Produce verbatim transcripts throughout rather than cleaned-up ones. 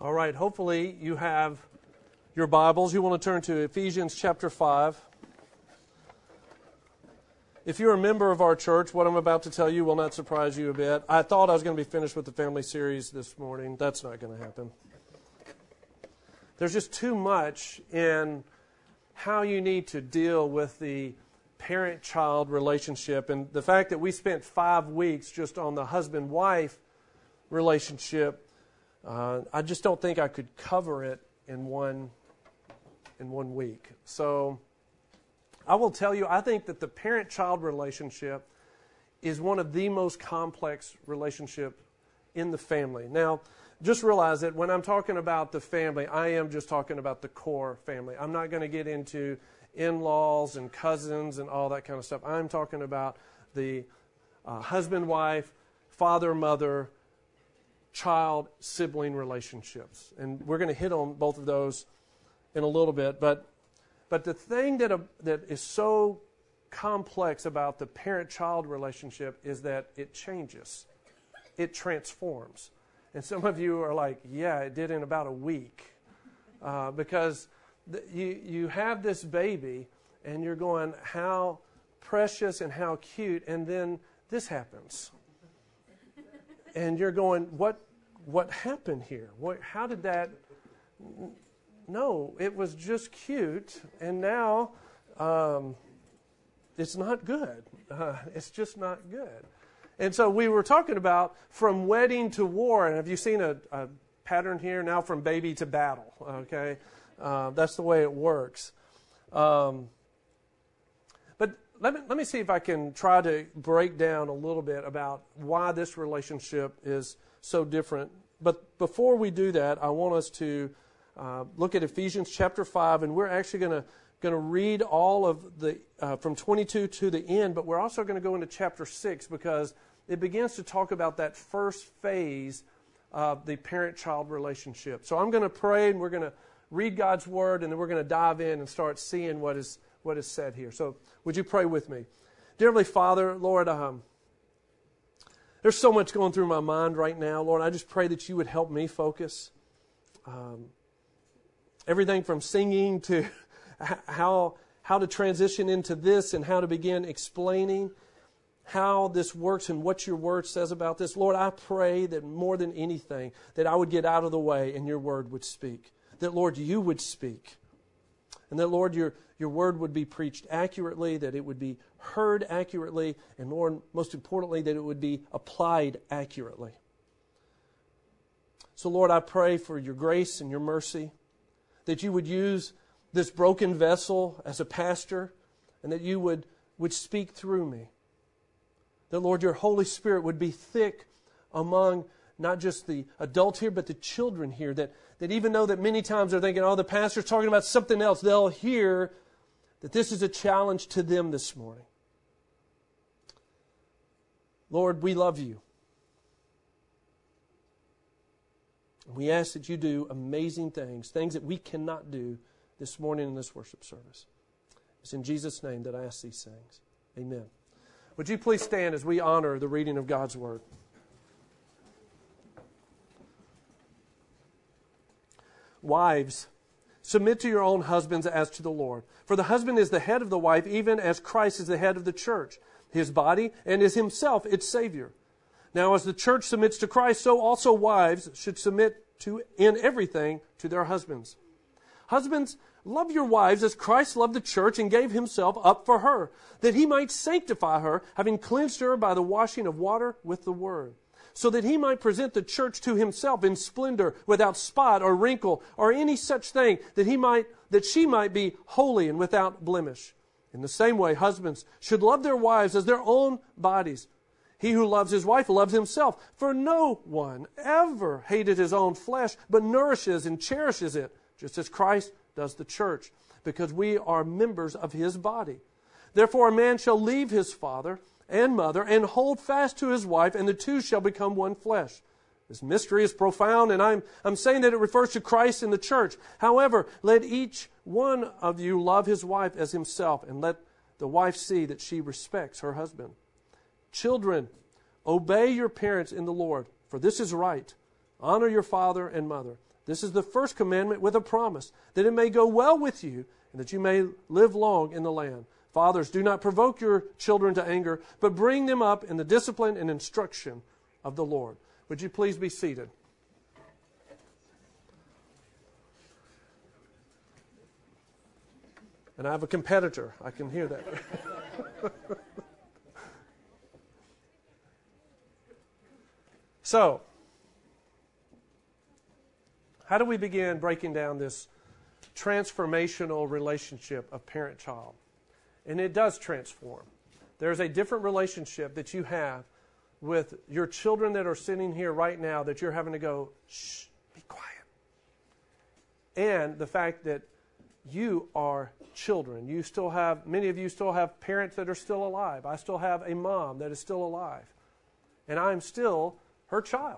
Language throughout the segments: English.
All right, hopefully you have your Bibles. You want to turn to Ephesians chapter five. If you're a member of our church, what I'm about to tell you will not surprise you a bit. I thought I was going to be finished with the family series this morning. That's not going to happen. There's just too much in how you need to deal with the parent-child relationship. And the fact that we spent five weeks just on the husband-wife relationship, uh, I just don't think I could cover it in one in one week. So I will tell you, I think that the parent-child relationship is one of the most complex relationships in the family. Now, just realize that when I'm talking about the family, I am just talking about the core family. I'm not going to get into in-laws and cousins and all that kind of stuff. I'm talking about the uh, husband-wife, father-mother, child-sibling relationships. And we're going to hit on both of those in a little bit. But but the thing that, uh, that is so complex about the parent-child relationship is that it changes. It transforms. And some of you are like, yeah, it did in about a week. Uh, because th- you, you have this baby, and you're going, how precious and how cute, and then this happens. And you're going, what what happened here? What, how did that... No, it was just cute, and now um, it's not good. Uh, it's just not good. And so we were talking about from wedding to war, and have you seen a, a pattern here? Now from baby to battle, okay? Uh, that's the way it works. Um, but let me, let me see if I can try to break down a little bit about why this relationship is so different. But before we do that, I want us to uh, look at Ephesians chapter five, and we're actually going to going to read all of the uh, from twenty-two to the end, but we're also going to go into chapter six because it begins to talk about that first phase of the parent-child relationship. So I'm going to pray, and we're going to read God's word, and then we're going to dive in and start seeing what is what is said here. So would you pray with me? Dear Heavenly Father, Lord, um, there's so much going through my mind right now. Lord, I just pray that you would help me focus. Um, everything from singing to how how to transition into this and how to begin explaining how this works and what your word says about this. Lord, I pray that more than anything, that I would get out of the way and your word would speak. That, Lord, you would speak. And that, Lord, your, your word would be preached accurately, that it would be heard accurately, and, Lord, most importantly, that it would be applied accurately. So, Lord, I pray for your grace and your mercy, that you would use this broken vessel as a pastor, and that you would, would speak through me. That, Lord, your Holy Spirit would be thick among not just the adults here, but the children here, that, that even though that many times they're thinking, oh, the pastor's talking about something else, they'll hear that this is a challenge to them this morning. Lord, we love you. We ask that you do amazing things, things that we cannot do this morning in this worship service. It's in Jesus' name that I ask these things. Amen. Would you please stand as we honor the reading of God's word? Wives, submit to your own husbands as to the Lord. For the husband is the head of the wife, even as Christ is the head of the church, his body, and is himself its Savior. Now, as the church submits to Christ, so also wives should submit to in everything to their husbands. Husbands, love your wives as Christ loved the church and gave himself up for her, that he might sanctify her, having cleansed her by the washing of water with the word, so that he might present the church to himself in splendor, without spot or wrinkle or any such thing, that he might that she might be holy and without blemish. In the same way, husbands should love their wives as their own bodies. He who loves his wife loves himself, for no one ever hated his own flesh, but nourishes and cherishes it, just as Christ does the church, because we are members of his body. Therefore, a man shall leave his father and mother and hold fast to his wife, and the two shall become one flesh. This mystery is profound, and I'm, I'm saying that it refers to Christ and the church. However, let each one of you love his wife as himself, and let the wife see that she respects her husband. Children, obey your parents in the Lord, for this is right. Honor your father and mother. This is the first commandment with a promise, that it may go well with you, and that you may live long in the land. Fathers, do not provoke your children to anger, but bring them up in the discipline and instruction of the Lord. Would you please be seated? And I have a competitor. I can hear that. So, how do we begin breaking down this transformational relationship of parent-child? And it does transform. There's a different relationship that you have with your children that are sitting here right now that you're having to go, shh, be quiet. And the fact that you are children. You still have, many of you still have parents that are still alive. I still have a mom that is still alive. And I'm still her child.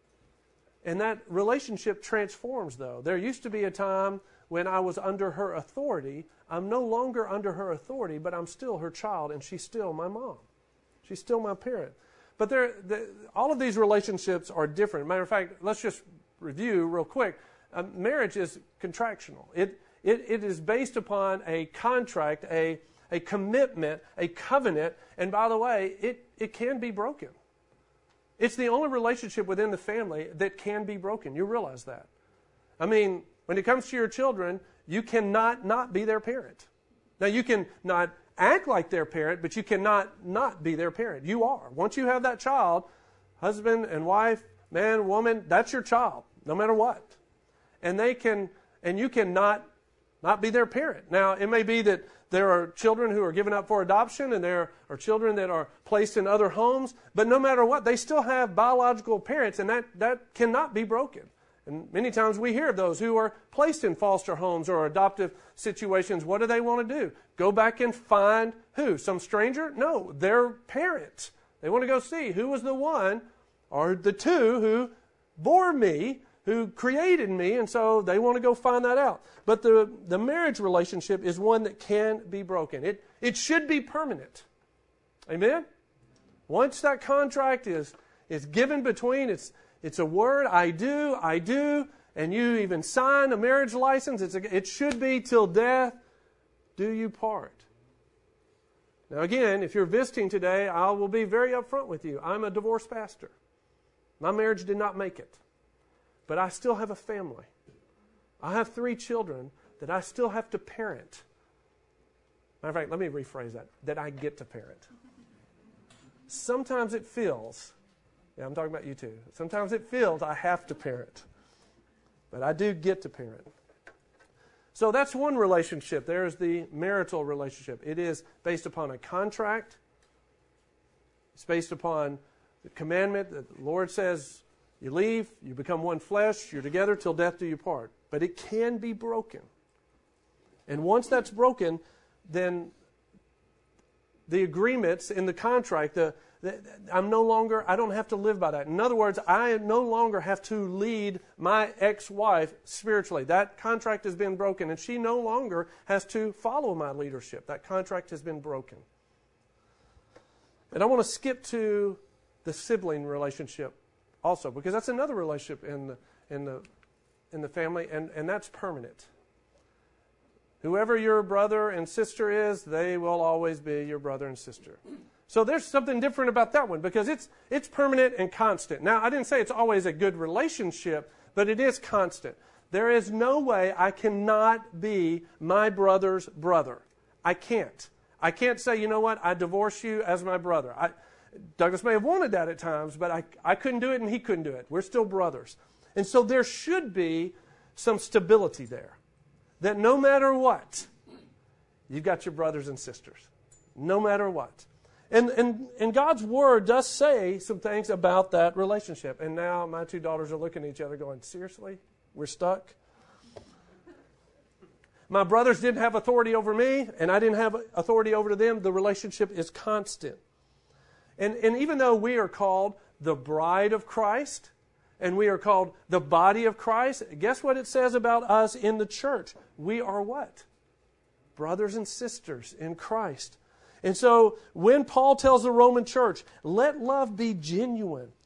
And that relationship transforms, though. There used to be a time when I was under her authority. I'm no longer under her authority, but I'm still her child, and she's still my mom. She's still my parent. But there, the, all of these relationships are different. Matter of fact, let's just review real quick. Uh, marriage is contractional. It, it, it is based upon a contract, a, a commitment, a covenant, and by the way, it, it can be broken. It's the only relationship within the family that can be broken. You realize that. I mean, when it comes to your children, you cannot not be their parent. Now, you can not act like their parent, but you cannot not be their parent. You are. Once you have that child, husband and wife, man, woman, that's your child, no matter what. And they can, and you cannot not be their parent. Now, it may be that there are children who are given up for adoption, and there are children that are placed in other homes, but no matter what, they still have biological parents, and that, that cannot be broken. And many times we hear of those who are placed in foster homes or adoptive situations. What do they want to do? Go back and find who? Some stranger? No, their parents. They want to go see who was the one or the two who bore me, who created me, and so they want to go find that out. But the, the marriage relationship is one that can be broken. It, it should be permanent. Amen? Once that contract is, is given between, it's It's a word, I do, I do, and you even sign a marriage license. It's a, it should be till death do you part. Now again, if you're visiting today, I will be very upfront with you. I'm a divorced pastor. My marriage did not make it. But I still have a family. I have three children that I still have to parent. Matter of fact, let me rephrase that. That I get to parent. Sometimes it feels... Yeah, I'm talking about you too. Sometimes it feels I have to parent. But I do get to parent. So that's one relationship. There's the marital relationship. It is based upon a contract. It's based upon the commandment that the Lord says, you leave, you become one flesh, you're together till death do you part. But it can be broken. And once that's broken, then the agreements in the contract, the I'm no longer, I don't have to live by that. In other words, I no longer have to lead my ex-wife spiritually. That contract has been broken, and she no longer has to follow my leadership. That contract has been broken. And I want to skip to the sibling relationship also, because that's another relationship in the, in the, in the family, and, and that's permanent. Whoever your brother and sister is, they will always be your brother and sister. So there's something different about that one because it's it's permanent and constant. Now, I didn't say it's always a good relationship, but it is constant. There is no way I cannot be my brother's brother. I can't. I can't say, you know what, I divorce you as my brother. I, Douglas may have wanted that at times, but I, I couldn't do it and he couldn't do it. We're still brothers. And so there should be some stability there. That no matter what, you've got your brothers and sisters. No matter what. And, and and God's Word does say some things about that relationship. And now my two daughters are looking at each other going, seriously? We're stuck? My brothers didn't have authority over me, and I didn't have authority over them. The relationship is constant. And, and even though we are called the bride of Christ, and we are called the body of Christ, guess what it says about us in the church? We are what? Brothers and sisters in Christ. And so when Paul tells the Roman church, let love be genuine,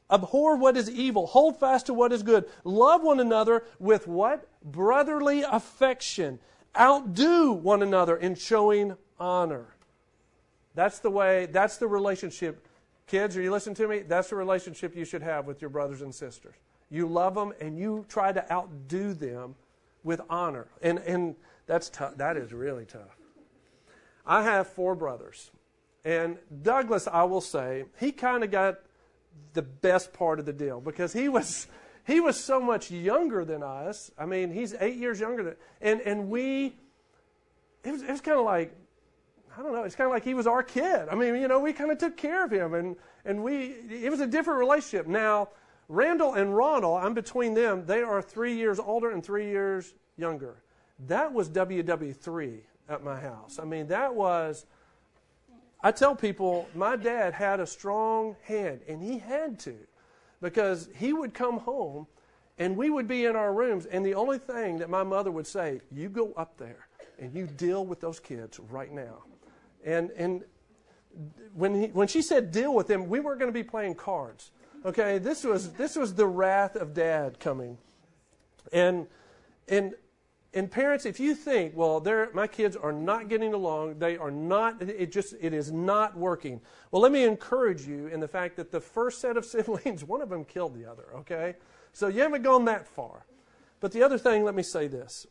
Abhor what is evil. Hold fast to what is good. Love one another with what? Brotherly affection. Outdo one another in showing honor. That's the way, that's the relationship. Kids, are you listening to me? That's the relationship you should have with your brothers and sisters. You love them and you try to outdo them with honor. And and that's tough. That is really tough. I have four brothers. And Douglas, I will say, he kind of got the best part of the deal because he was he was so much younger than us. I mean, he's eight years younger than and and we it was it was kind of like I don't know, it's kind of like he was our kid. I mean, you know, we kind of took care of him and and we it was a different relationship. Now, Randall and Ronald, I'm between them. They are three years older and three years younger. That was W W three at my house. I mean, that was I tell people, my dad had a strong hand, and he had to, because he would come home, and we would be in our rooms, and the only thing that my mother would say, you go up there, and you deal with those kids right now. And and when he, when she said deal with them, we weren't going to be playing cards. Okay, this was this was the wrath of Dad coming. And and And parents, if you think, well, my kids are not getting along, they are not, it just, it is not working. Well, let me encourage you in the fact that the first set of siblings, one of them killed the other, okay? So you haven't gone that far. But the other thing, let me say this.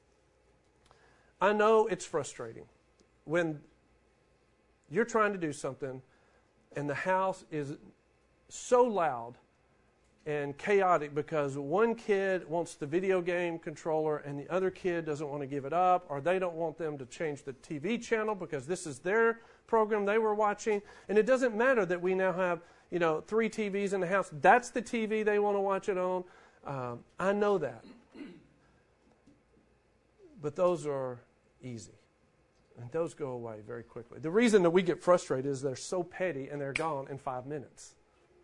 I know it's frustrating when you're trying to do something and the house is so loud and chaotic because one kid wants the video game controller and the other kid doesn't want to give it up, or they don't want them to change the T V channel because this is their program they were watching. And it doesn't matter that we now have, you know, three T Vs in the house. That's the T V they want to watch it on. Um, I know that. But those are easy. And those go away very quickly. The reason that we get frustrated is they're so petty and they're gone in five minutes.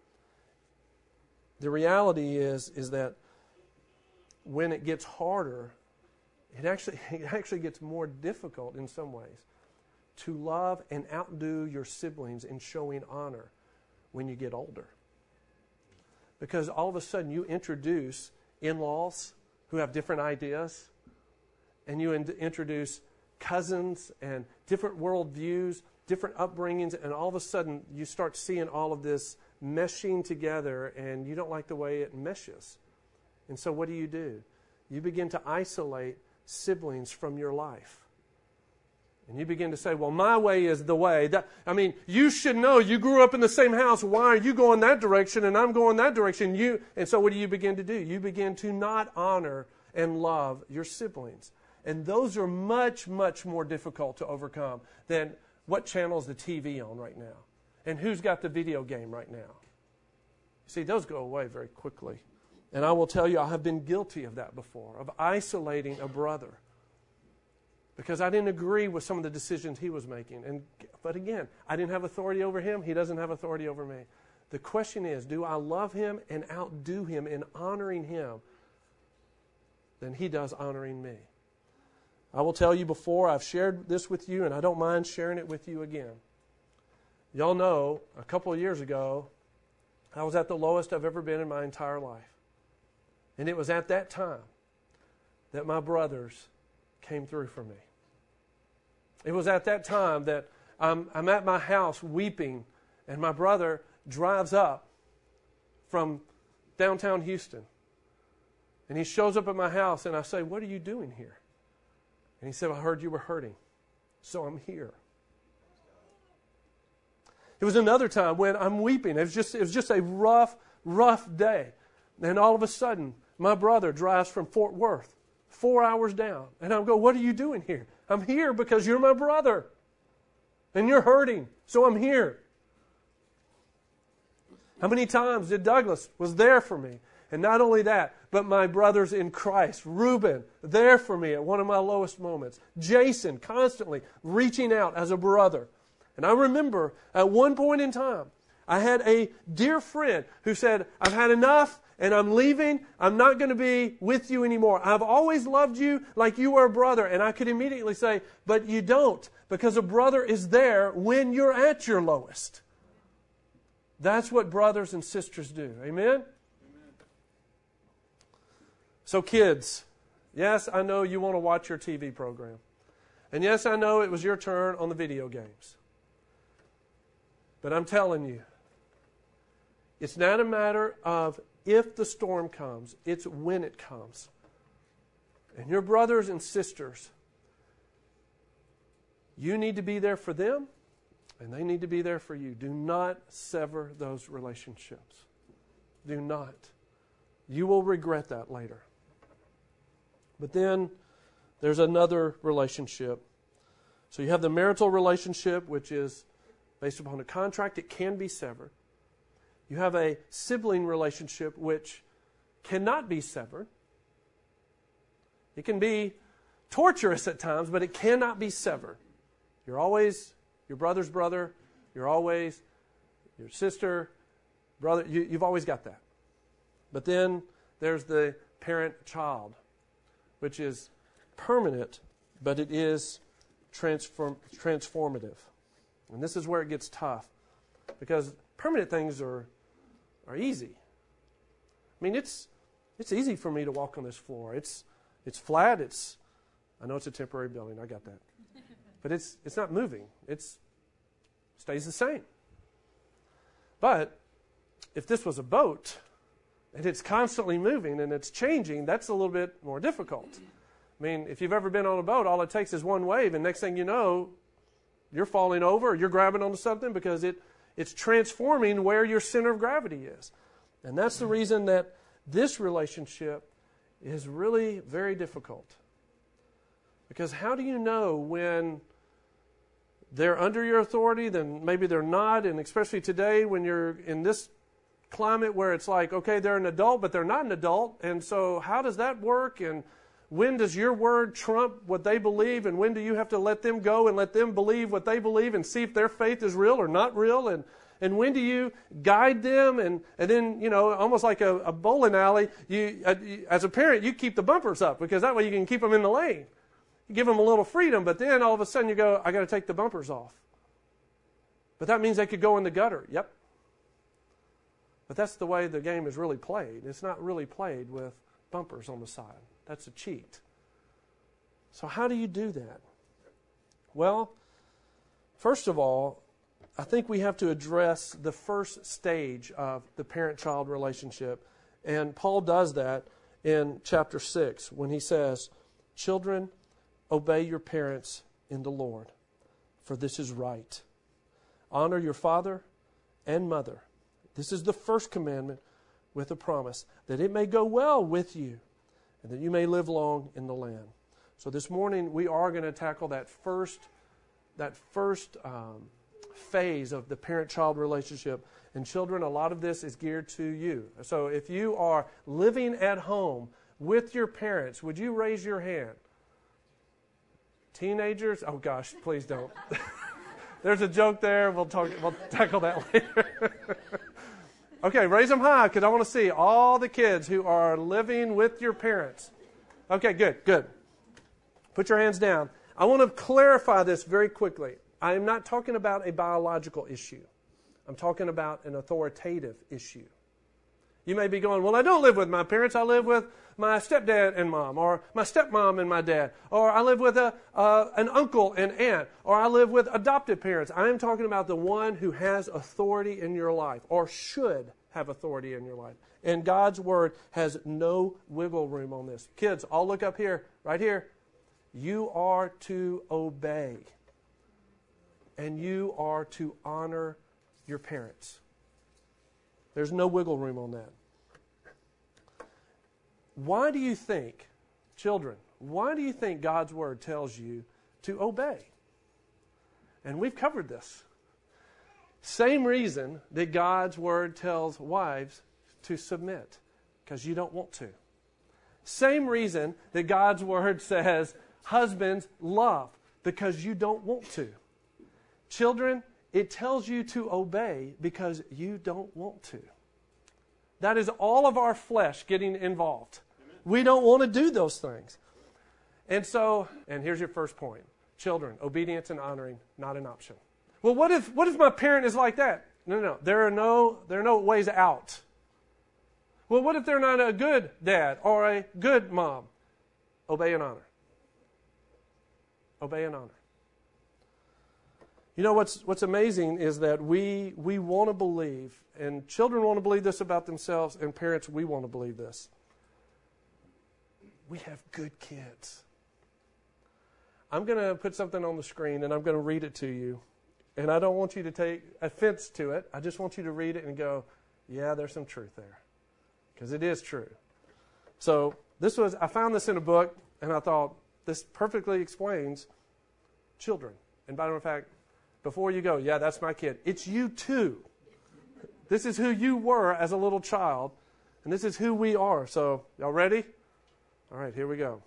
The reality is, is that when it gets harder, it actually, it actually gets more difficult in some ways to love and outdo your siblings in showing honor when you get older. Because all of a sudden you introduce in-laws who have different ideas, and you in- introduce cousins and different worldviews, different upbringings, and all of a sudden you start seeing all of this meshing together, and you don't like the way it meshes. And so what do you do? You begin to isolate siblings from your life. And you begin to say, well, my way is the way. That, I mean, you should know. You grew up in the same house. Why are you going that direction and I'm going that direction? You And so what do you begin to do? You begin to not honor and love your siblings. And those are much, much more difficult to overcome than what channel is the T V on right now. And who's got the video game right now? See, those go away very quickly. And I will tell you, I have been guilty of that before, of isolating a brother. Because I didn't agree with some of the decisions he was making. And But again, I didn't have authority over him. He doesn't have authority over me. The question is, do I love him and outdo him in honoring him than he does honoring me? I will tell you before, I've shared this with you, and I don't mind sharing it with you again. Y'all know, a couple of years ago, I was at the lowest I've ever been in my entire life. And it was at that time that my brothers came through for me. It was at that time that I'm, I'm at my house weeping, and my brother drives up from downtown Houston. And he shows up at my house, and I say, what are you doing here? And he said, I heard you were hurting, so I'm here. It was another time when I'm weeping. It was just, it was just a rough, rough day. And all of a sudden, my brother drives from Fort Worth, four hours down. And I'm going, what are you doing here? I'm here because you're my brother. And you're hurting, so I'm here. How many times did Douglas was there for me? And not only that, but my brothers in Christ, Reuben, there for me at one of my lowest moments. Jason, constantly reaching out as a brother. And I remember at one point in time, I had a dear friend who said, I've had enough and I'm leaving. I'm not going to be with you anymore. I've always loved you like you were a brother. And I could immediately say, but you don't, because a brother is there when you're at your lowest. That's what brothers and sisters do. Amen? Amen? So kids, yes, I know you want to watch your T V program. And yes, I know it was your turn on the video games. But I'm telling you, it's not a matter of if the storm comes, it's when it comes. And your brothers and sisters, you need to be there for them, and they need to be there for you. Do not sever those relationships. Do not. You will regret that later. But then there's another relationship. So you have the marital relationship, which is based upon a contract. It can be severed. You have a sibling relationship, which cannot be severed. It can be torturous at times, but it cannot be severed. You're always your brother's brother. You're always your sister, brother. You, you've always got that. But then there's the parent-child, which is permanent, but it is transform, transformative. And this is where it gets tough, because permanent things are are easy. I mean, it's it's easy for me to walk on this floor. It's it's flat. It's I know it's a temporary building. I got that, but it's it's not moving. It's stays the same. But if this was a boat and it's constantly moving and it's changing, that's a little bit more difficult. I mean, if you've ever been on a boat, all it takes is one wave, and next thing you know, you're falling over or you're grabbing onto something because it, it's transforming where your center of gravity is. And that's the reason that this relationship is really very difficult. Because how do you know when they're under your authority, then maybe they're not, and especially today when you're in this climate where it's like, okay, they're an adult, but they're not an adult, and so how does that work? And when does your word trump what they believe, and when do you have to let them go and let them believe what they believe and see if their faith is real or not real? And and when do you guide them? And, and then, you know, almost like a, a bowling alley, you, uh, you as a parent, you keep the bumpers up because that way you can keep them in the lane. You give them a little freedom, but then all of a sudden you go, I got to take the bumpers off. But that means they could go in the gutter. Yep. But that's the way the game is really played. It's not really played with bumpers on the side. That's a cheat. So how do you do that? Well, first of all, I think we have to address the first stage of the parent-child relationship. And Paul does that in chapter six when he says, "Children, obey your parents in the Lord, for this is right. Honor your father and mother. This is the first commandment with a promise, that it may go well with you and that you may live long in the land." So this morning we are going to tackle that first, that first um, phase of the parent-child relationship. And children, a lot of this is geared to you. So if you are living at home with your parents, would you raise your hand? Teenagers? Oh gosh, please don't. There's a joke there. We'll talk. We'll tackle that later. Okay, raise them high because I want to see all the kids who are living with your parents. Okay, good, good. Put your hands down. I want to clarify this very quickly. I am not talking about a biological issue. I'm talking about an authoritative issue. You may be going, well, I don't live with my parents. I live with my stepdad and mom, or my stepmom and my dad, or I live with a uh, an uncle and aunt, or I live with adopted parents. I am talking about the one who has authority in your life, or should have authority in your life. And God's word has no wiggle room on this. Kids, all look up here, right here. You are to obey, and you are to honor your parents. There's no wiggle room on that. Why do you think, children, why do you think God's word tells you to obey? And we've covered this. Same reason that God's word tells wives to submit, because you don't want to. Same reason that God's word says husbands love, because you don't want to. Children, it tells you to obey because you don't want to. That is all of our flesh getting involved. We don't want to do those things. And so, and here's your first point. Children, obedience and honoring, not an option. Well, what if what if my parent is like that? No, no, there are no, there are no ways out. Well, what if they're not a good dad or a good mom? Obey and honor. Obey and honor. You know, what's what's amazing is that we we want to believe, and children want to believe this about themselves, and parents, we want to believe this. We have good kids. I'm going to put something on the screen, and I'm going to read it to you. And I don't want you to take offense to it. I just want you to read it and go, yeah, there's some truth there. Because it is true. So this was, I found this in a book, and I thought, this perfectly explains children. And by the way, in fact, before you go, yeah, that's my kid. It's you too. This is who you were as a little child, and this is who we are. So, y'all ready? All right, here we go.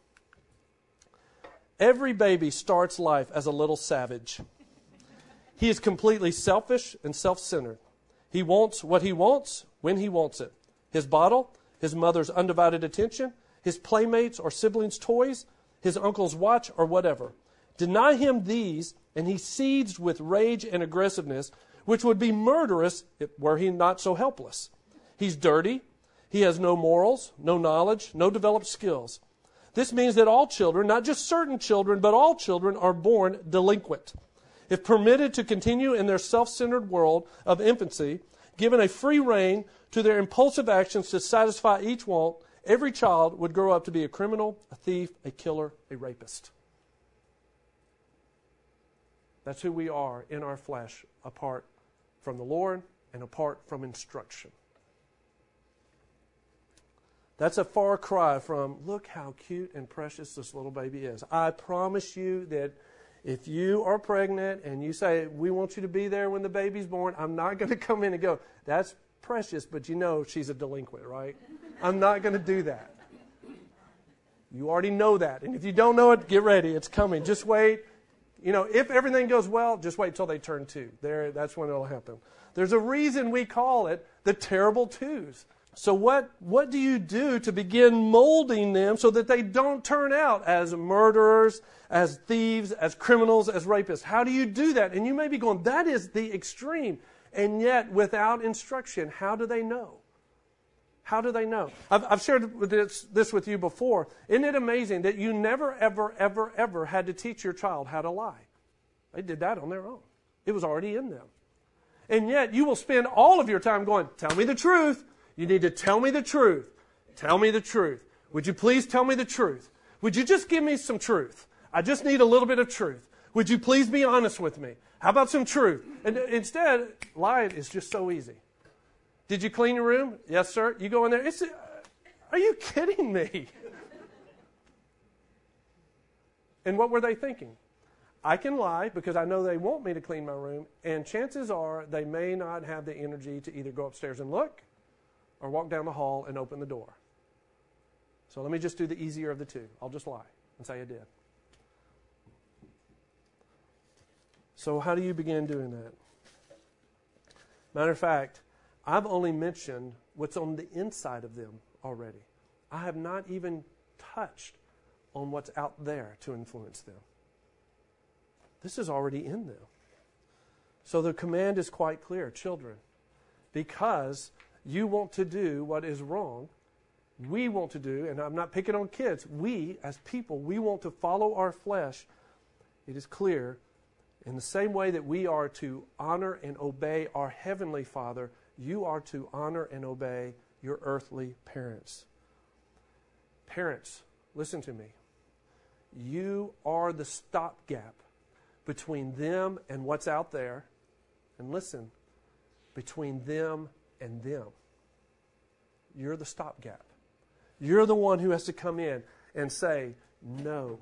Every baby starts life as a little savage. He is completely selfish and self-centered. He wants what he wants when he wants it. His bottle, his mother's undivided attention, his playmates or siblings' toys, his uncle's watch, or whatever. Deny him these, and he seethes with rage and aggressiveness, which would be murderous were he not so helpless. He's dirty. He has no morals, no knowledge, no developed skills. This means that all children, not just certain children, but all children are born delinquent. If permitted to continue in their self-centered world of infancy, given a free rein to their impulsive actions to satisfy each want, every child would grow up to be a criminal, a thief, a killer, a rapist. That's who we are in our flesh, apart from the Lord and apart from instruction. That's a far cry from, look how cute and precious this little baby is. I promise you that if you are pregnant and you say, we want you to be there when the baby's born, I'm not going to come in and go, that's precious, but you know she's a delinquent, right? I'm not going to do that. You already know that. And if you don't know it, get ready. It's coming. Just wait. You know, if everything goes well, just wait till they turn two. There, that's when it'll happen. There's a reason we call it the terrible twos. So what, what do you do to begin molding them so that they don't turn out as murderers, as thieves, as criminals, as rapists? How do you do that? And you may be going, that is the extreme. And yet, without instruction, how do they know? How do they know? I've, I've shared this, this with you before. Isn't it amazing that you never, ever, ever, ever had to teach your child how to lie? They did that on their own. It was already in them. And yet, you will spend all of your time going, tell me the truth. You need to tell me the truth. Tell me the truth. Would you please tell me the truth? Would you just give me some truth? I just need a little bit of truth. Would you please be honest with me? How about some truth? And instead, lying is just so easy. Did you clean your room? Yes, sir. You go in there. It's, uh, are you kidding me? And what were they thinking? I can lie because I know they want me to clean my room, and chances are they may not have the energy to either go upstairs and look or walk down the hall and open the door. So let me just do the easier of the two. I'll just lie and say I did. So how do you begin doing that? Matter of fact, I've only mentioned what's on the inside of them already. I have not even touched on what's out there to influence them. This is already in them. So the command is quite clear, children, because you want to do what is wrong, we want to do, and I'm not picking on kids, we as people, we want to follow our flesh. It is clear, in the same way that we are to honor and obey our Heavenly Father, you are to honor and obey your earthly parents. Parents, listen to me. You are the stopgap between them and what's out there. And listen, between them and them. You're the stopgap. You're the one who has to come in and say, no.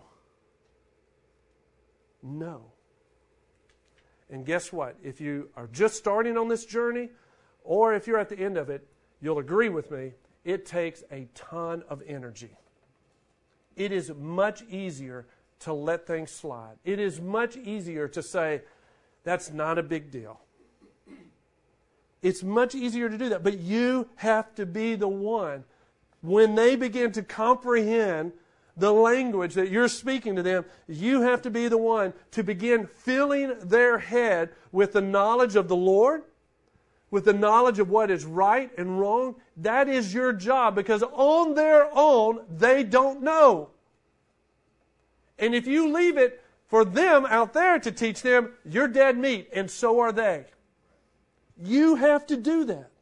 No. And guess what? If you are just starting on this journey, or if you're at the end of it, you'll agree with me, it takes a ton of energy. It is much easier to let things slide. It is much easier to say, that's not a big deal. It's much easier to do that. But you have to be the one, when they begin to comprehend the language that you're speaking to them, you have to be the one to begin filling their head with the knowledge of the Lord, with the knowledge of what is right and wrong, that is your job, because on their own, they don't know. And if you leave it for them out there to teach them, you're dead meat, and so are they. You have to do that.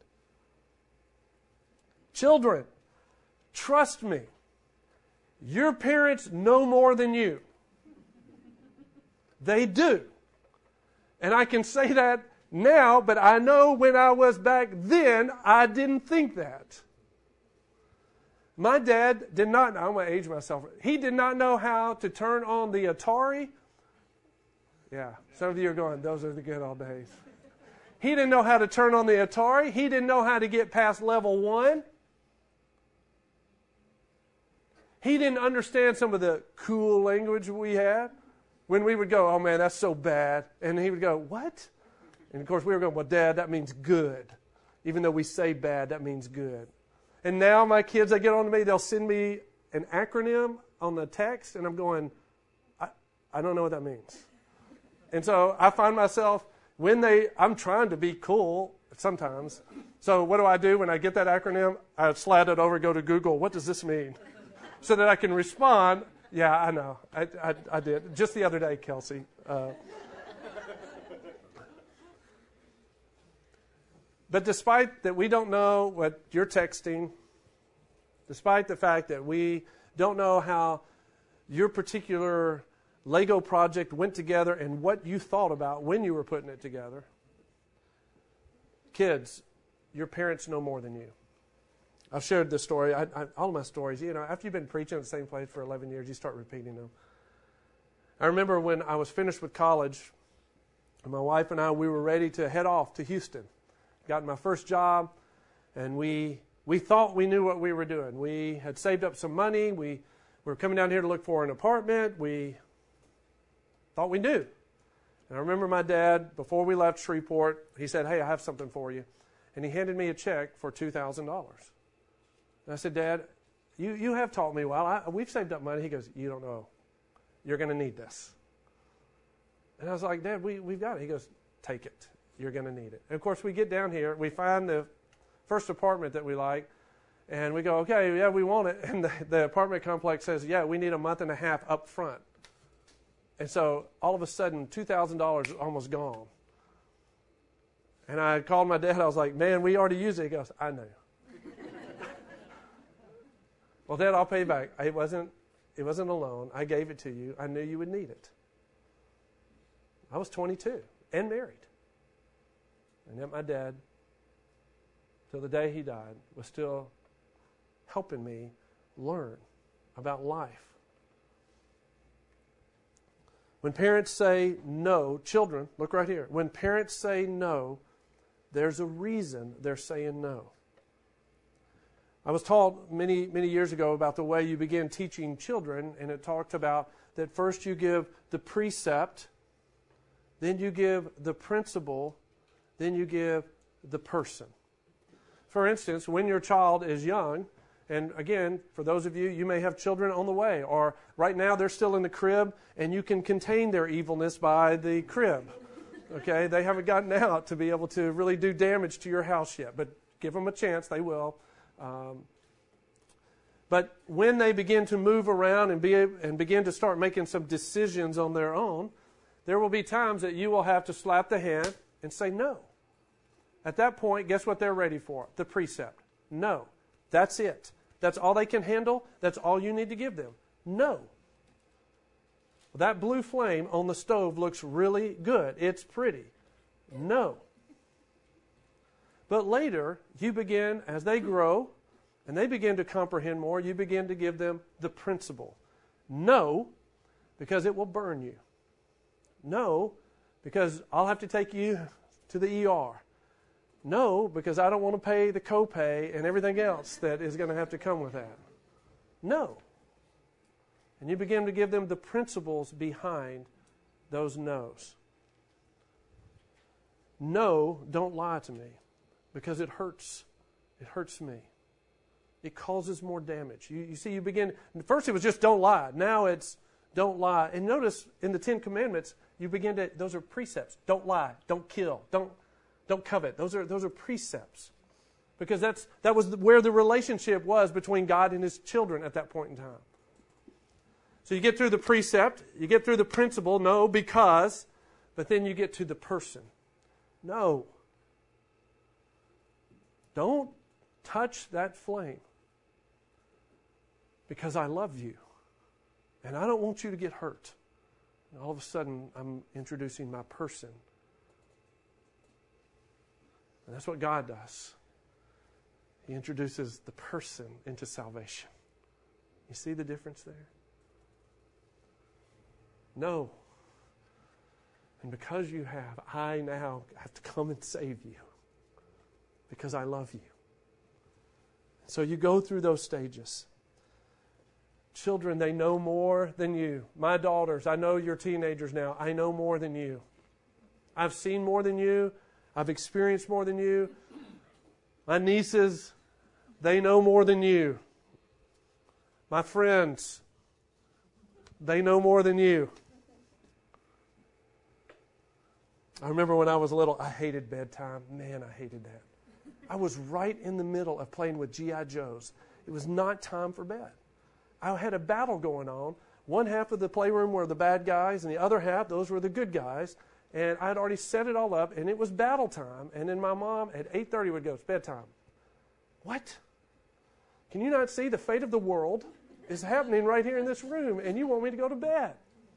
Children, trust me, your parents know more than you. They do. And I can say that now, but I know when I was back then, I didn't think that. My dad did not, I'm going to age myself, he did not know how to turn on the Atari. Yeah, some of you are going, those are the good old days. He didn't know how to turn on the Atari. He didn't know how to get past level one. He didn't understand some of the cool language we had. When we would go, oh man, that's so bad. And he would go, what? And of course we were going, well, Dad, that means good. Even though we say bad, that means good. And now my kids, they get on to me, they'll send me an acronym on the text, and I'm going, I, I don't know what that means. And so I find myself, when they, I'm trying to be cool sometimes. So what do I do when I get that acronym? I slide it over, go to Google, what does this mean? So that I can respond. Yeah, I know. I, I, I did. Just the other day, Kelsey. Uh, but despite that we don't know what you're texting, despite the fact that we don't know how your particular Lego project went together and what you thought about when you were putting it together, kids, your parents know more than you. I've shared this story. I, I, all of my stories, you know, after you've been preaching at the same place for eleven years, you start repeating them. I remember when I was finished with college, and my wife and I, we were ready to head off to Houston. Got my first job, and we we thought we knew what we were doing. We had saved up some money. We were coming down here to look for an apartment. We thought we knew. And I remember my dad, before we left Shreveport, he said, hey, I have something for you. And he handed me a check for two thousand dollars. And I said, Dad, you, you have taught me well. I, we've saved up money. He goes, you don't know. You're going to need this. And I was like, Dad, we, we've got it. He goes, take it. You're going to need it. And of course, we get down here. We find the first apartment that we like. And we go, okay, yeah, we want it. And the, the apartment complex says, yeah, we need a month and a half up front. And so all of a sudden, two thousand dollars is almost gone. And I called my dad. I was like, man, we already used it. He goes, I know. Well, Dad, I'll pay back. It wasn't, it wasn't a loan. I gave it to you. I knew you would need it. I was twenty-two and married. And yet my dad, till the day he died, was still helping me learn about life. When parents say no, children, look right here. When parents say no, there's a reason they're saying no. I was taught many, many years ago about the way you begin teaching children, and it talked about that first you give the precept, then you give the principle, then you give the person. For instance, when your child is young, and again, for those of you, you may have children on the way, or right now they're still in the crib, and you can contain their evilness by the crib. Okay, they haven't gotten out to be able to really do damage to your house yet, but give them a chance, they will. Um, but when they begin to move around and be and begin to start making some decisions on their own, there will be times that you will have to slap the hand and say no. At that point, guess what they're ready for? The precept. No. That's it. That's all they can handle. That's all you need to give them. No. That blue flame on the stove looks really good. It's pretty. No. But later, you begin, as they grow, and they begin to comprehend more, you begin to give them the principle. No, because it will burn you. No, because I'll have to take you to the E R. No, because I don't want to pay the copay and everything else that is going to have to come with that. No. And you begin to give them the principles behind those no's. No, don't lie to me, because it hurts. It hurts me. It causes more damage. You, you see, you begin, first it was just don't lie. Now it's don't lie. And notice in the Ten Commandments, you begin to, those are precepts. Don't lie. Don't kill. Don't, Don't covet. Those are, those are precepts. Because that's, that was where the relationship was between God and his children at that point in time. So you get through the precept, you get through the principle, no, because, but then you get to the person. No. Don't touch that flame. Because I love you. And I don't want you to get hurt. And all of a sudden, I'm introducing my person. And that's what God does. He introduces the person into salvation. You see the difference there? No. And because you have, I now have to come and save you. Because I love you. So you go through those stages. Children, they know more than you. My daughters, I know you're teenagers now. I know more than you. I've seen more than you. I've experienced more than you. My nieces, they know more than you. My friends, they know more than you. I remember when I was little, I hated bedtime. Man, I hated that. I was right in the middle of playing with G I Joes. It was not time for bed. I had a battle going on. One half of the playroom were the bad guys, and the other half, those were the good guys. And I had already set it all up, and it was battle time. And then my mom at eight thirty would go, it's bedtime. What? Can you not see the fate of the world is happening right here in this room, and you want me to go to bed?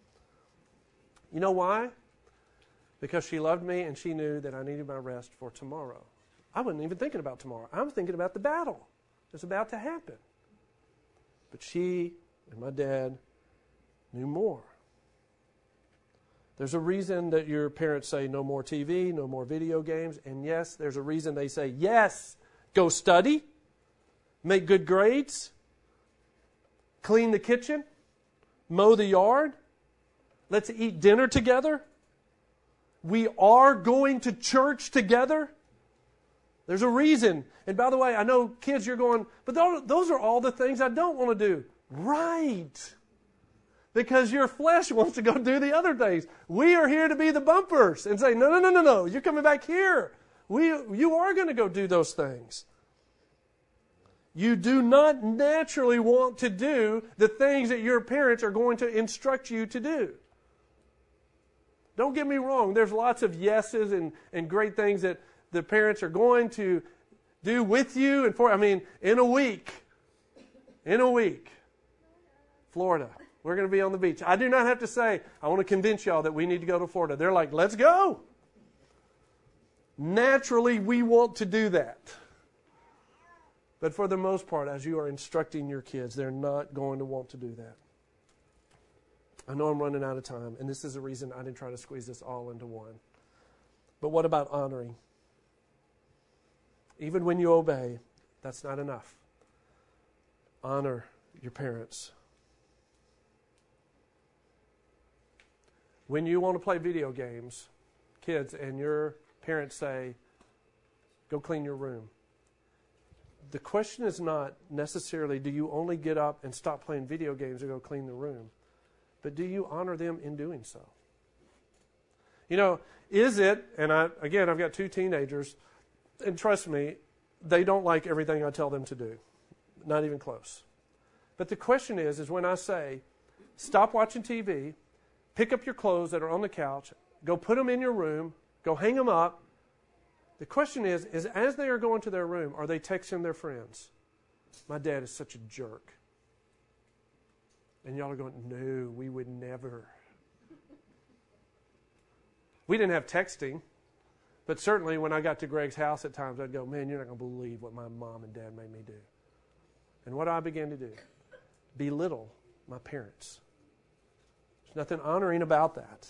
You know why? Because she loved me, and she knew that I needed my rest for tomorrow. I wasn't even thinking about tomorrow. I was thinking about the battle that's about to happen. But she and my dad knew more. There's a reason that your parents say no more T V, no more video games. And yes, there's a reason they say, yes, go study, make good grades, clean the kitchen, mow the yard, let's eat dinner together. We are going to church together. There's a reason. And by the way, I know kids, you're going, but those are all the things I don't want to do. Right. Because your flesh wants to go do the other things. We are here to be the bumpers and say, no, no, no, no, no. You're coming back here. We, you are going to go do those things. You do not naturally want to do the things that your parents are going to instruct you to do. Don't get me wrong. There's lots of yeses and, and great things that the parents are going to do with you and for, I mean, in a week. In a week. Florida. We're going to be on the beach. I do not have to say, I want to convince y'all that we need to go to Florida. They're like, let's go. Naturally, we want to do that. But for the most part, as you are instructing your kids, they're not going to want to do that. I know I'm running out of time, and this is the reason I didn't try to squeeze this all into one. But what about honoring? Even when you obey, that's not enough. Honor your parents. When you want to play video games, kids, and your parents say, go clean your room. The question is not necessarily, do you only get up and stop playing video games and go clean the room? But do you honor them in doing so? You know, is it, and I, again, I've got two teenagers, and trust me, they don't like everything I tell them to do. Not even close. But the question is, is when I say, stop watching T V, pick up your clothes that are on the couch, go put them in your room, go hang them up. The question is, is as they are going to their room, are they texting their friends? My dad is such a jerk. And y'all are going, no, we would never. We didn't have texting. But certainly when I got to Greg's house at times, I'd go, man, you're not going to believe what my mom and dad made me do. And what I began to do, belittle my parents. There's nothing honoring about that.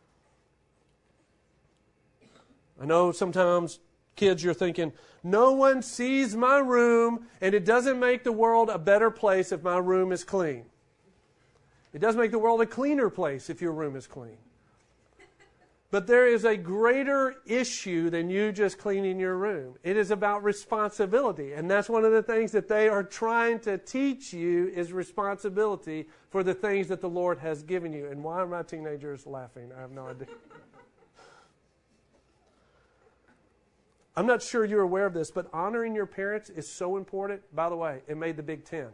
I know sometimes kids, you're thinking, no one sees my room, and it doesn't make the world a better place if my room is clean. It does make the world a cleaner place if your room is clean. But there is a greater issue than you just cleaning your room. It is about responsibility. And that's one of the things that they are trying to teach you is responsibility for the things that the Lord has given you. And why are my teenagers laughing? I have no idea. I'm not sure you're aware of this, but honoring your parents is so important. By the way, it made the Big Ten.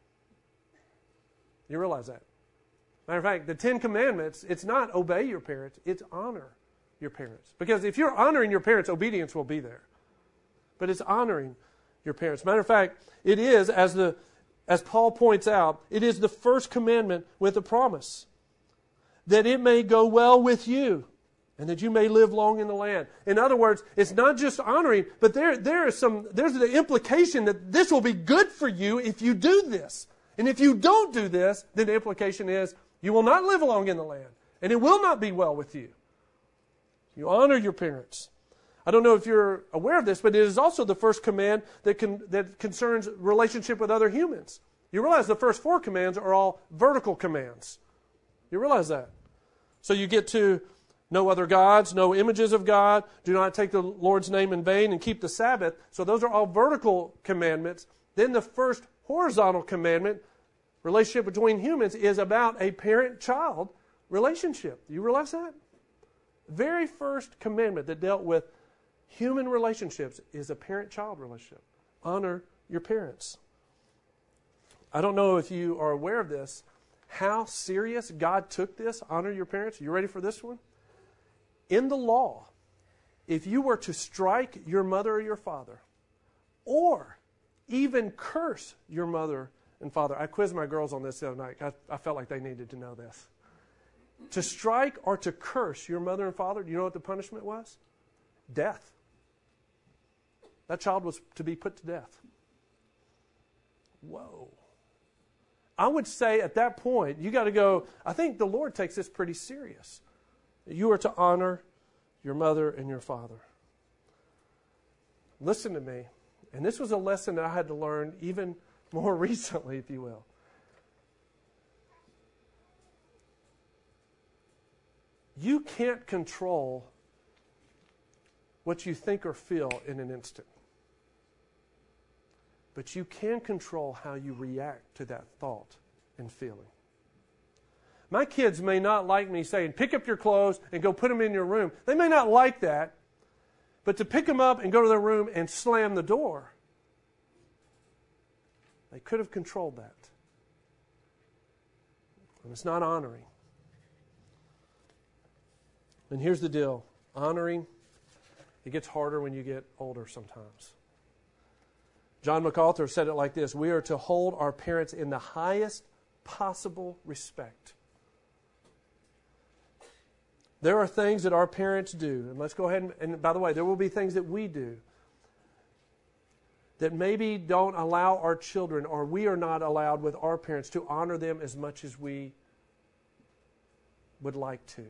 You realize that? Matter of fact, the Ten Commandments, it's not obey your parents, it's honor your parents. Because if you're honoring your parents, obedience will be there. But it's honoring your parents. Matter of fact, it is, as the as Paul points out, it is the first commandment with a promise. That it may go well with you, and that you may live long in the land. In other words, it's not just honoring, but there, there is some, there's the implication that this will be good for you if you do this. And if you don't do this, then the implication is you will not live long in the land, and it will not be well with you. You honor your parents. I don't know if you're aware of this, but it is also the first command that can, that concerns relationship with other humans. You realize the first four commands are all vertical commands. You realize that? So you get to no other gods, no images of God, do not take the Lord's name in vain, and keep the Sabbath. So those are all vertical commandments. Then the first horizontal commandment, relationship between humans, is about a parent-child relationship. You realize that? Very first commandment that dealt with human relationships is a parent-child relationship. Honor your parents. I don't know if you are aware of this, how serious God took this, honor your parents. You ready for this one? In the law, if you were to strike your mother or your father, or even curse your mother and father. I quizzed my girls on this the other night. I, I felt like they needed to know this. To strike or to curse your mother and father, do you know what the punishment was? Death. That child was to be put to death. Whoa. I would say at that point, you got to go, I think the Lord takes this pretty serious. You are to honor your mother and your father. Listen to me. And this was a lesson that I had to learn even more recently, if you will. You can't control what you think or feel in an instant. But you can control how you react to that thought and feeling. My kids may not like me saying, pick up your clothes and go put them in your room. They may not like that. But to pick them up and go to their room and slam the door, they could have controlled that. And it's not honoring. And here's the deal. Honoring, it gets harder when you get older sometimes. John MacArthur said it like this: we are to hold our parents in the highest possible respect. There are things that our parents do, and let's go ahead and, and by the way, there will be things that we do that maybe don't allow our children, or we are not allowed with our parents to honor them as much as we would like to.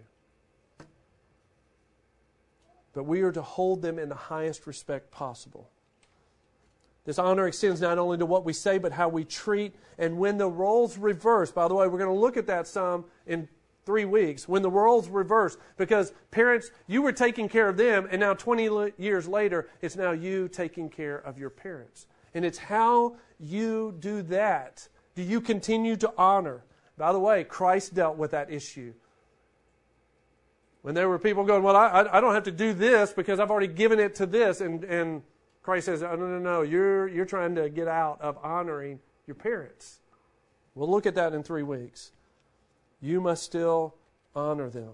But we are to hold them in the highest respect possible. This honor extends not only to what we say, but how we treat. And when the roles reverse, by the way, we're going to look at that some in three weeks, when the roles reverse, because parents, you were taking care of them, and now twenty years later, it's now you taking care of your parents. And it's how you do that. Do you continue to honor? By the way, Christ dealt with that issue. When there were people going, well, I, I don't have to do this because I've already given it to this, and, and Christ says, oh, no, no, no, you're, you're trying to get out of honoring your parents. We'll look at that in three weeks. You must still honor them.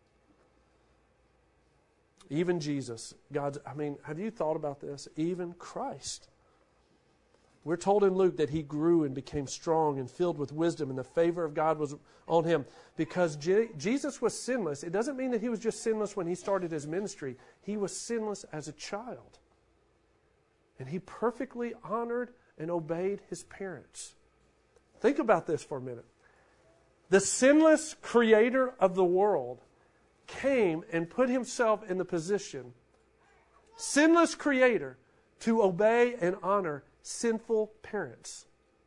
Even Jesus, God's, I mean, have you thought about this? Even Christ. We're told in Luke that he grew and became strong and filled with wisdom, and the favor of God was on him. Because Je- Jesus was sinless, it doesn't mean that he was just sinless when he started his ministry. He was sinless as a child. And he perfectly honored and obeyed his parents. Think about this for a minute. The sinless creator of the world came and put himself in the position, sinless creator, to obey and honor sinful parents.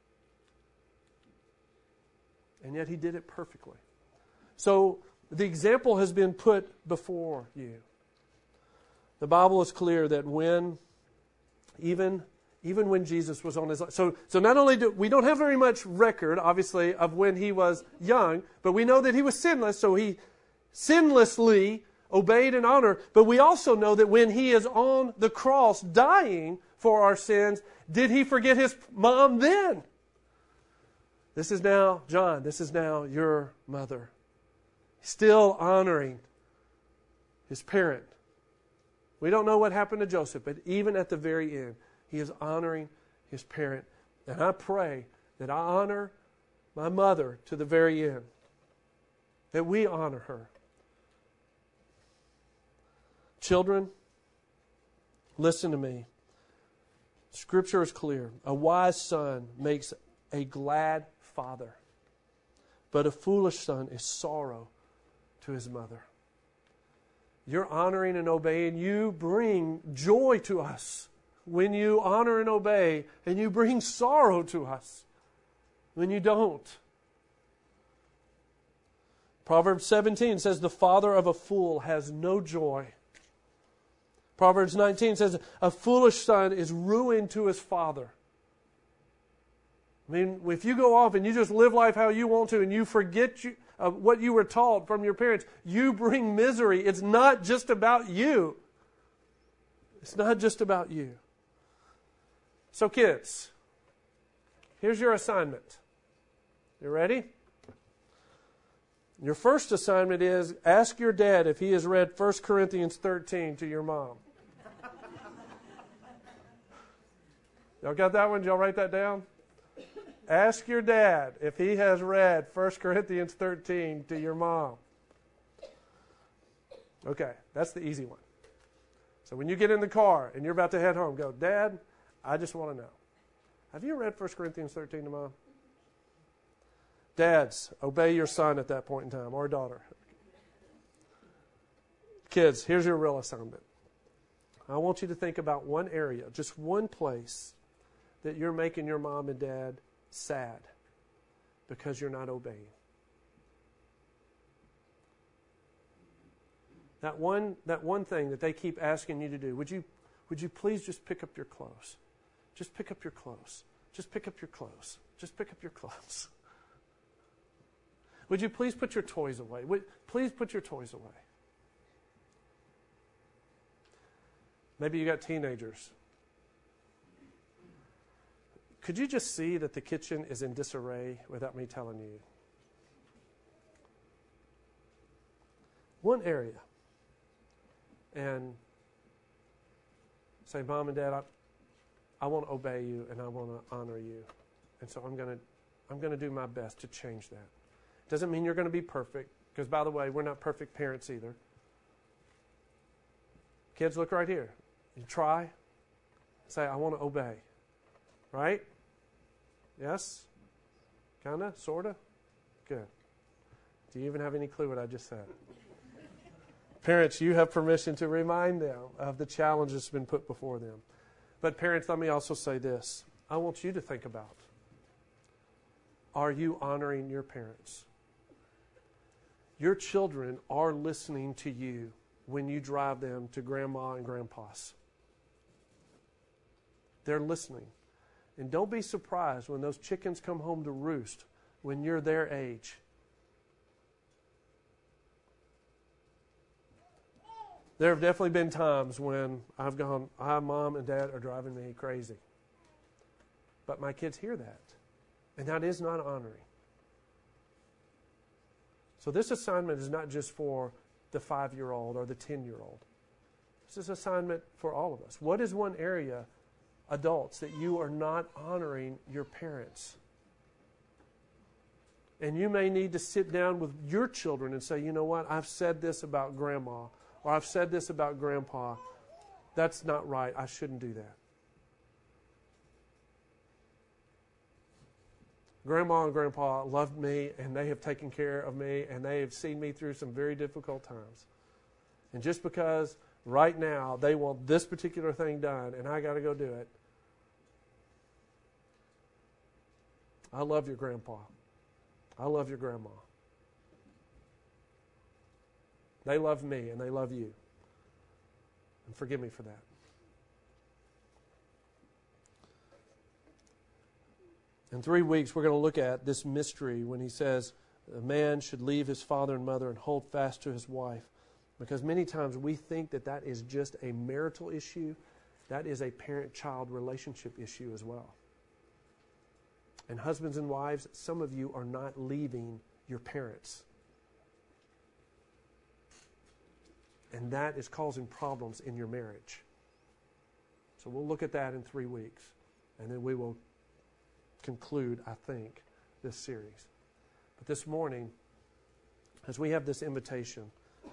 And yet he did it perfectly. So the example has been put before you. The Bible is clear that when, even Even when Jesus was on his life. So, so not only do we don't have very much record, obviously, of when he was young, but we know that he was sinless, so he sinlessly obeyed and honored. But we also know that when he is on the cross dying for our sins, did he forget his mom then? This is now, John, this is now your mother. Still honoring his parent. We don't know what happened to Joseph, but even at the very end, he is honoring his parent. And I pray that I honor my mother to the very end. That we honor her. Children, listen to me. Scripture is clear. A wise son makes a glad father, but a foolish son is sorrow to his mother. You're honoring and obeying. You bring joy to us when you honor and obey, and you bring sorrow to us when you don't. Proverbs seventeen says, the father of a fool has no joy. Proverbs nineteen says, a foolish son is ruin to his father. I mean, if you go off and you just live life how you want to and you forget you, uh, what you were taught from your parents, you bring misery. It's not just about you. It's not just about you. So kids, here's your assignment. You ready? Your first assignment is ask your dad if he has read First Corinthians thirteen to your mom. Y'all got that one? Did y'all write that down? Ask your dad if he has read First Corinthians thirteen to your mom. Okay, that's the easy one. So when you get in the car and you're about to head home, go, Dad, I just want to know. Have you read First Corinthians thirteen to Mom? Dads, obey your son at that point in time, or daughter. Kids, here's your real assignment. I want you to think about one area, just one place that you're making your mom and dad sad because you're not obeying. That one, that one thing that they keep asking you to do, would you, would you please just pick up your clothes? Just pick up your clothes. Just pick up your clothes. Just pick up your clothes. Would you please put your toys away? Would, please put your toys away. Maybe you got teenagers. Could you just see that the kitchen is in disarray without me telling you? One area. And say, Mom and Dad, I, I want to obey you and I want to honor you. And so I'm going to I'm going to do my best to change that. Doesn't mean you're going to be perfect, because, by the way, we're not perfect parents either. Kids, look right here. You try. Say, I want to obey. Right? Yes? Kind of? Sort of? Good. Do you even have any clue what I just said? Parents, you have permission to remind them of the challenge that's been put before them. But parents, let me also say this. I want you to think about, are you honoring your parents? Your children are listening to you when you drive them to Grandma and Grandpa's. They're listening. And don't be surprised when those chickens come home to roost when you're their age. There have definitely been times when I've gone, ah, Mom and Dad are driving me crazy. But my kids hear that. And that is not honoring. So this assignment is not just for the five-year-old or the ten-year-old. This is an assignment for all of us. What is one area, adults, that you are not honoring your parents? And you may need to sit down with your children and say, you know what, I've said this about Grandma, or I've said this about Grandpa. That's not right. I shouldn't do that. Grandma and Grandpa loved me, and they have taken care of me, and they have seen me through some very difficult times. And just because right now they want this particular thing done, and I got to go do it, I love your grandpa. I love your grandma. They love me, and they love you. And forgive me for that. In three weeks, we're going to look at this mystery when he says a man should leave his father and mother and hold fast to his wife. Because many times we think that that is just a marital issue. That is a parent-child relationship issue as well. And husbands and wives, some of you are not leaving your parents. And that is causing problems in your marriage. So we'll look at that in three weeks. And then we will conclude, I think, this series. But this morning, as we have this invitation,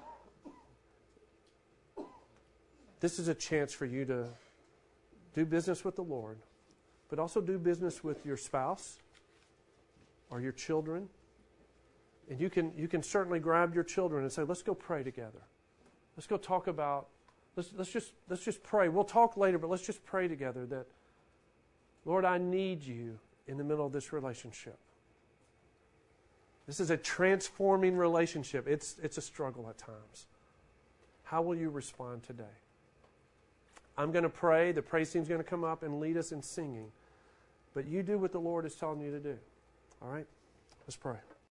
this is a chance for you to do business with the Lord, but also do business with your spouse or your children. And you can you can certainly grab your children and say, let's go pray together. Let's go talk about, let's let's just let's just pray. We'll talk later, but let's just pray together that, Lord, I need you in the middle of this relationship. This is a transforming relationship. It's it's a struggle at times. How will you respond today? I'm going to pray. The praise team's going to come up and lead us in singing. But you do what the Lord is telling you to do. All right? Let's pray.